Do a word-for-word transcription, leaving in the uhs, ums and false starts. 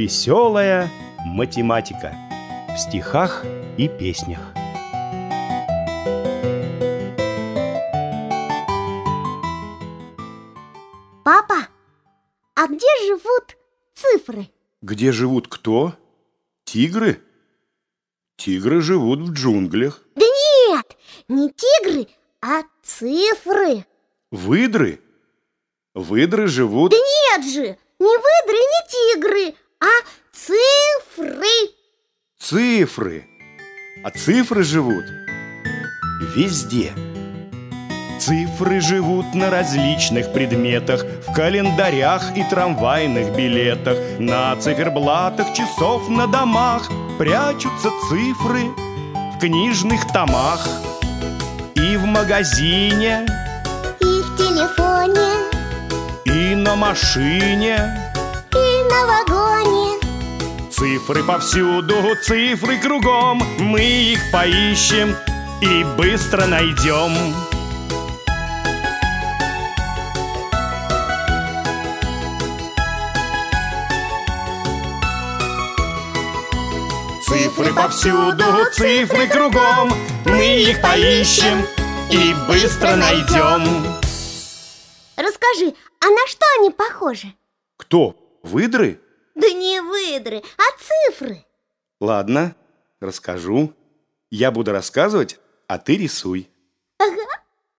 Веселая математика в стихах и песнях. Папа, а где живут цифры? Где живут кто? Тигры? Тигры живут в джунглях. Да нет, не тигры, а цифры. Выдры? Выдры живут... Да нет же, не выдры, не тигры, а цифры. Цифры. А цифры живут везде. Цифры живут на различных предметах, в календарях и трамвайных билетах, на циферблатах часов на домах прячутся цифры в книжных томах. И в магазине, И в телефоне, и на машине, и на вагоне. цифры повсюду, цифры кругом. Мы их поищем и быстро найдем. Цифры повсюду, цифры кругом. Мы их поищем и быстро найдем. Расскажи, а на что они похожи? Кто? Выдры? Да не выдры, а цифры. Ладно, расскажу. Я буду рассказывать, а ты рисуй. Ага.